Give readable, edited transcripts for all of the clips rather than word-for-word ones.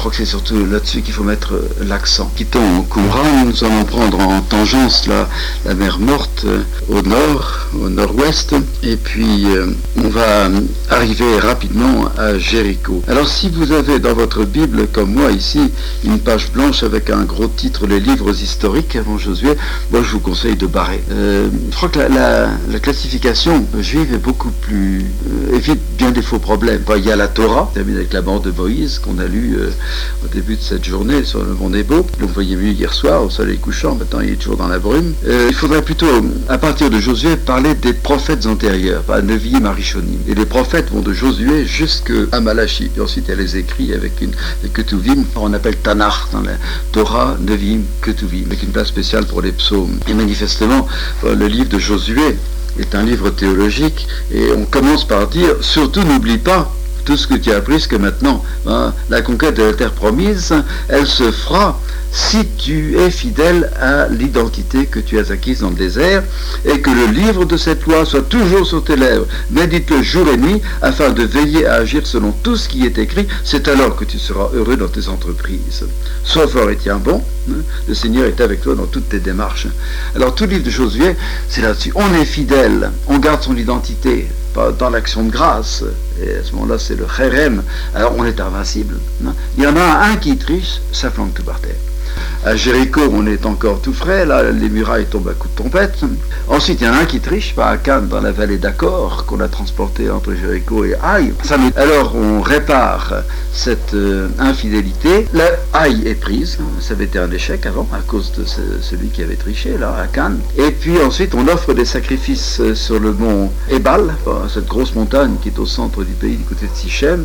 crois que c'est surtout là-dessus qu'il faut mettre l'accent. Quittons Qumran, nous allons prendre en tangence la mer Morte au nord, au nord-ouest, et puis on va arriver rapidement à Jéricho. Alors si vous avez dans votre Bible, comme moi ici, une page blanche avec un gros titre, les livres historiques avant Josué, moi je vous conseille de barrer. Je crois que la classification juive est beaucoup plus... évite bien des faux problèmes. Il y a la Torah, terminée avec la mort de Moïse, qu'on a lu au début de cette journée sur le mont Nebo. Vous le voyez mieux hier soir, au soleil couchant, maintenant il est toujours dans la brume. Il faudrait plutôt, à partir de Josué, parler des prophètes antérieurs, pas Nevi'im, Arishonim. Et les prophètes vont de Josué jusqu'à Malachi. Et ensuite, il y a les écrits avec les Ketuvim, on appelle Tanakh dans la Torah, Nevi'im, Ketuvim, avec une place spéciale pour les psaumes. Et manifestement, le livre de Josué est un livre théologique, et on commence par dire, surtout n'oublie pas tout ce que tu as appris jusqu'à maintenant. La conquête de la terre promise, elle se fera si tu es fidèle à l'identité que tu as acquise dans le désert, et que le livre de cette loi soit toujours sur tes lèvres. Médite-le jour et nuit, afin de veiller à agir selon tout ce qui est écrit. C'est alors que tu seras heureux dans tes entreprises. Sois fort et tiens bon. Le Seigneur est avec toi dans toutes tes démarches. Alors tout le livre de Josué, c'est là-dessus. On est fidèle, on garde son identité dans l'action de grâce, et à ce moment-là c'est le Kherem, alors on est invincible. Il y en a un qui triche, ça flanque tout par terre. À Jéricho, on est encore tout frais, là, les murailles tombent à coups de trompette. Ensuite, il y en a un qui triche, à Cannes, dans la vallée d'Accor, qu'on a transporté entre Jéricho et Haï. Alors, on répare cette infidélité. La Haï est prise, ça avait été un échec avant, à cause de celui qui avait triché, là, à Cannes. Et puis ensuite, on offre des sacrifices sur le mont Ebal, cette grosse montagne qui est au centre du pays, du côté de Sichem.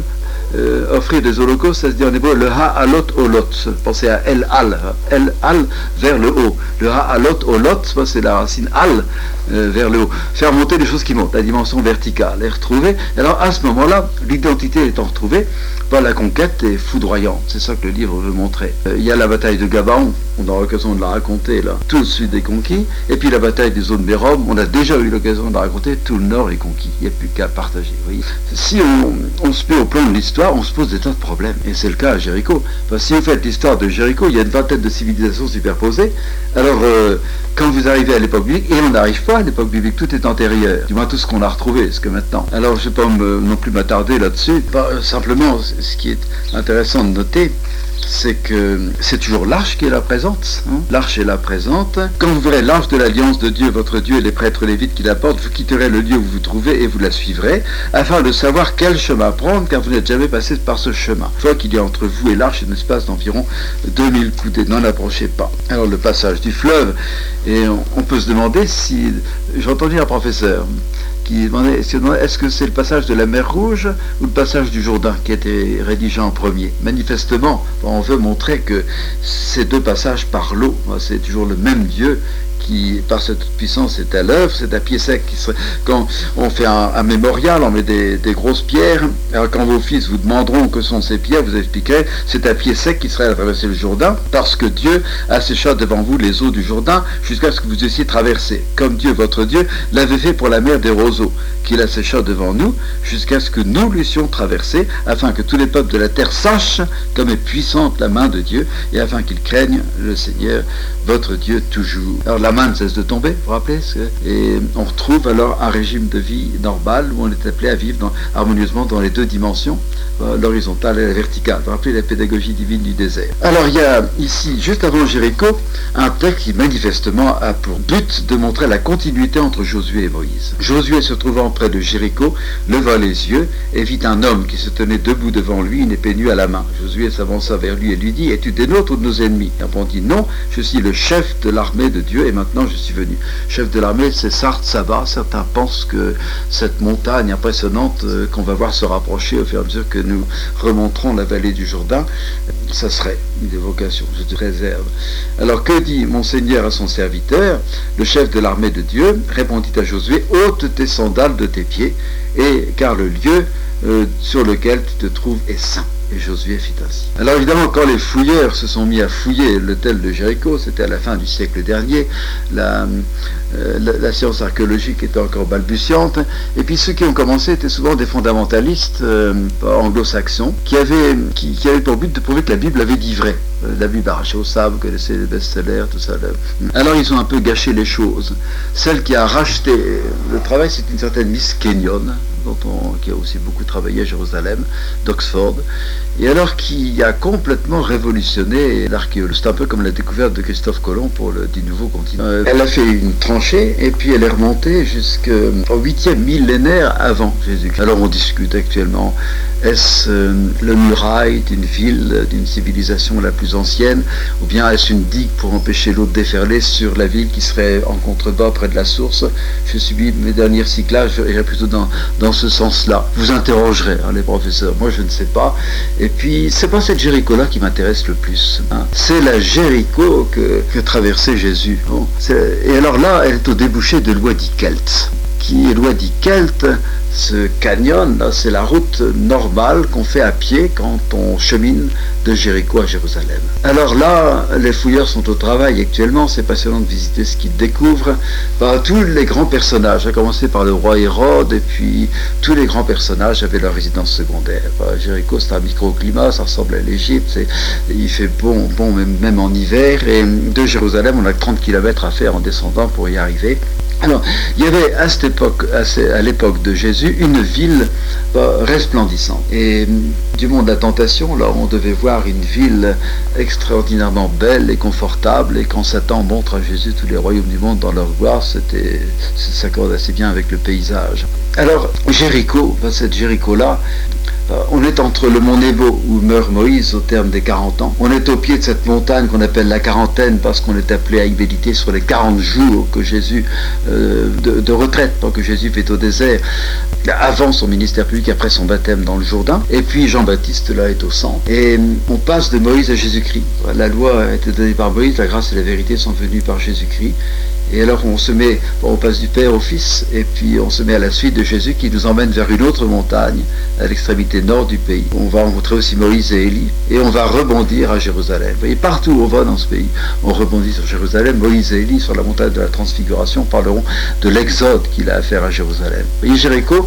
Offrir des holocaustes, ça se dit en hébreu le ha'alot olot. Pensez à el-al vers le haut. Le ha'alot olot, c'est la racine al vers le haut. Faire monter les choses qui montent, la dimension verticale est retrouvée. Alors à ce moment-là, l'identité étant retrouvée, la conquête est foudroyante. C'est ça que le livre veut montrer. Il y a la bataille de Gabaon, on aura l'occasion de la raconter là, tout le sud est conquis. Et puis la bataille des zones Mérom, on a déjà eu l'occasion de la raconter, tout le nord est conquis. Il n'y a plus qu'à partager. Vous voyez. Si on se met au plan de l'histoire, on se pose des tas de problèmes. Et c'est le cas à Jéricho. Si vous faites l'histoire de Jéricho, il y a une vingtaine de civilisations superposées. Alors, quand vous arrivez à l'époque biblique, et on n'arrive pas à l'époque biblique, tout est antérieur. Du moins tout ce qu'on a retrouvé, ce que maintenant. Alors, je ne vais pas non plus m'attarder là-dessus. Simplement, ce qui est intéressant de noter, c'est que c'est toujours l'arche qui est la présente. L'arche est la présente. Quand vous verrez l'arche de l'alliance de Dieu, votre Dieu, et les prêtres lévites qui la portent, vous quitterez le lieu où vous vous trouvez et vous la suivrez, afin de savoir quel chemin prendre, car vous n'êtes jamais passé par ce chemin. Une fois qu'il y a entre vous et l'arche un espace d'environ 2000 coudées, n'en approchez pas. Alors le passage du fleuve, et on peut se demander si... J'ai entendu un professeur qui demandait est-ce que c'est le passage de la mer Rouge ou le passage du Jourdain qui a été rédigé en premier. Manifestement, on veut montrer que ces deux passages par l'eau, c'est toujours le même Dieu qui, par cette puissance, est à l'œuvre. C'est à pied sec qui serait... Quand on fait un mémorial, on met des grosses pierres. Alors quand vos fils vous demanderont que sont ces pierres, vous expliquerez, c'est à pied sec qui serait à traverser le Jourdain, parce que Dieu assécha devant vous les eaux du Jourdain jusqu'à ce que vous eussiez traversé. Comme Dieu, votre Dieu, l'avait fait pour la mer des roseaux, qu'il assécha devant nous jusqu'à ce que nous l'eussions traversé, afin que tous les peuples de la terre sachent comme est puissante la main de Dieu, et afin qu'ils craignent le Seigneur, votre Dieu, toujours. Alors la main ne cesse de tomber, vous vous rappelez, et on retrouve alors un régime de vie normal où on est appelé à vivre harmonieusement dans les deux dimensions, l'horizontale et la verticale. Vous vous rappelez la pédagogie divine du désert. Alors il y a ici, juste avant Jéricho, un texte qui manifestement a pour but de montrer la continuité entre Josué et Moïse. Josué, se trouvant près de Jéricho, leva les yeux et vit un homme qui se tenait debout devant lui, une épée nue à la main. Josué s'avança vers lui et lui dit: es-tu des nôtres ou de nos ennemis? Il répondit: non, je suis le chef de l'armée de Dieu et maintenant je suis venu. Chef de l'armée, c'est Sart Saba. Certains pensent que cette montagne impressionnante qu'on va voir se rapprocher au fur et à mesure que nous remonterons la vallée du Jourdain, ça serait une évocation, je te réserve. Alors que dit mon Seigneur à son serviteur? Le chef de l'armée de Dieu répondit à Josué: ôte tes sandales de tes pieds, car le lieu sur lequel tu te trouves est saint. Et Josué fit ainsi. Alors évidemment, quand les fouilleurs se sont mis à fouiller l'hôtel de Jéricho, c'était à la fin du siècle dernier, la science archéologique était encore balbutiante, et puis ceux qui ont commencé étaient souvent des fondamentalistes anglo-saxons, qui avaient pour but de prouver que la Bible avait dit vrai. La Bible arrachée au sable, vous connaissez les best-sellers, tout ça. Alors ils ont un peu gâché les choses. Celle qui a racheté le travail, c'est une certaine Miss Kenyon, qui a aussi beaucoup travaillé à Jérusalem, d'Oxford, et alors qui a complètement révolutionné l'archéologie. C'est un peu comme la découverte de Christophe Colomb du nouveau continent. Elle a fait une tranchée, et puis elle est remontée jusqu'au 8e millénaire avant Jésus-Christ. Alors on discute actuellement, est-ce le muraille d'une ville, d'une civilisation la plus ancienne, ou bien est-ce une digue pour empêcher l'eau de déferler sur la ville qui serait en contrebas près de la source? Je subis mes derniers cyclages, j'irai plutôt dans ce sens-là. Vous interrogerez, les professeurs, moi je ne sais pas. Et puis, c'est pas cette Jéricho-là qui m'intéresse le plus. C'est la Jéricho que traversait Jésus. Bon, et alors là, elle est au débouché de l'Ouadi Kelt. Qui est l'Ouadi Kelt? Ce canyon, là, c'est la route normale qu'on fait à pied quand on chemine de Jéricho à Jérusalem. Alors là, les fouilleurs sont au travail actuellement, c'est passionnant de visiter ce qu'ils découvrent. Tous les grands personnages, à commencer par le roi Hérode, et puis tous les grands personnages avaient leur résidence secondaire. Jéricho, c'est un microclimat, ça ressemble à l'Égypte, il fait bon même en hiver, et de Jérusalem, on a 30 km à faire en descendant pour y arriver. Alors, il y avait à l'époque de Jésus, une ville resplendissante. Et du monde de la tentation, là, on devait voir une ville extraordinairement belle et confortable, et quand Satan montre à Jésus tous les royaumes du monde dans leur gloire, ça s'accorde assez bien avec le paysage. Alors, Jéricho, cette Jéricho-là, on est entre le mont Nebo où meurt Moïse au terme des 40 ans. On est au pied de cette montagne qu'on appelle la quarantaine parce qu'on est appelé à y méditer sur les 40 jours que Jésus de retraite que Jésus fait au désert avant son ministère public, après son baptême dans le Jourdain. Et puis Jean-Baptiste là est au centre. Et on passe de Moïse à Jésus-Christ. La loi a été donnée par Moïse, la grâce et la vérité sont venues par Jésus-Christ. Et alors on passe du Père au Fils, et puis on se met à la suite de Jésus qui nous emmène vers une autre montagne, à l'extrémité nord du pays. On va rencontrer aussi Moïse et Élie, et on va rebondir à Jérusalem. Vous voyez, partout où on va dans ce pays, on rebondit sur Jérusalem. Moïse et Élie, sur la montagne de la Transfiguration, parleront de l'exode qu'il a à faire à Jérusalem. Vous voyez, Jéricho,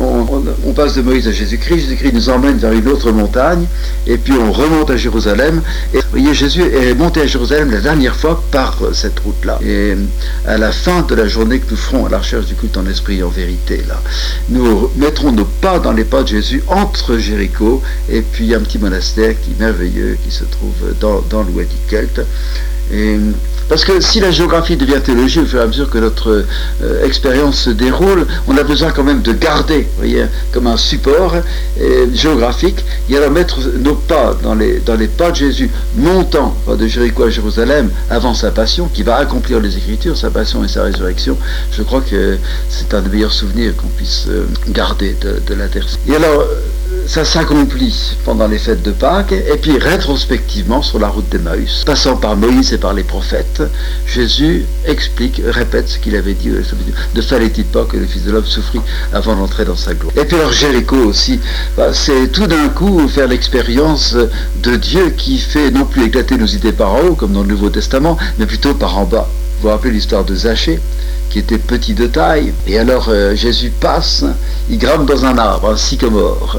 on passe de Moïse à Jésus-Christ, Jésus-Christ nous emmène vers une autre montagne, et puis on remonte à Jérusalem. Et vous voyez, Jésus est monté à Jérusalem la dernière fois par cette route-là. Et à la fin de la journée que nous ferons à la recherche du culte en esprit et en vérité, là, nous mettrons nos pas dans les pas de Jésus entre Jéricho et puis un petit monastère qui est merveilleux, qui se trouve dans l'Ouadi Kelt. Et parce que si la géographie devient théologie au fur et à mesure que notre expérience se déroule, on a besoin quand même de garder, vous voyez, comme un support géographique, et alors mettre nos pas dans les pas de Jésus, montant de Jéricho à Jérusalem avant sa passion, qui va accomplir les Écritures, sa passion et sa résurrection. Je crois que c'est un des meilleurs souvenirs qu'on puisse garder de la terre. Et alors, ça s'accomplit pendant les fêtes de Pâques, et puis rétrospectivement sur la route d'Emmaüs, passant par Moïse et par les prophètes, Jésus répète ce qu'il avait dit: ne fallait-il pas que le Fils de l'homme souffrit avant d'entrer dans sa gloire. Et puis alors Jéricho aussi, c'est tout d'un coup faire l'expérience de Dieu qui fait non plus éclater nos idées par en haut, comme dans le Nouveau Testament, mais plutôt par en bas. Vous vous rappelez l'histoire de Zachée, qui était petit de taille, et alors Jésus passe, il grimpe dans un arbre, un sycomore,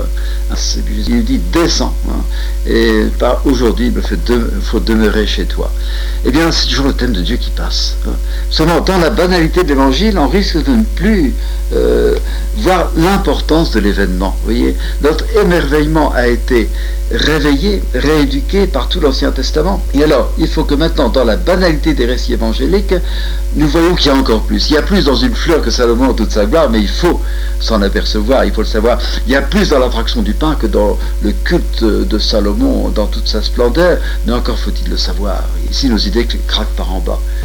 il lui dit: descends, et aujourd'hui il faut demeurer chez toi. Eh bien, c'est toujours le thème de Dieu qui passe. Seulement, dans la banalité de l'évangile, on risque de ne plus voir l'importance de l'événement. Vous voyez, notre émerveillement a été réveillé, rééduqué par tout l'Ancien Testament. Et alors, il faut que maintenant, dans la banalité des récits évangéliques, nous voyons qu'il y a encore plus. Il y a plus dans une fleur que Salomon en toute sa gloire, mais il faut s'en apercevoir, il faut le savoir. Il y a plus dans l'attraction du pain que dans le culte de Salomon dans toute sa splendeur, mais encore faut-il le savoir. Ici, nos idées craquent par en bas.